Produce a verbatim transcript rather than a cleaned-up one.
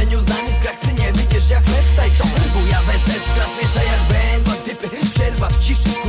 połączeniu z nami z kraksy nie wyjdziesz jak chleb. Taj to buja bez S-klas, miesza jak węgła typy. Przerwa w ciszy.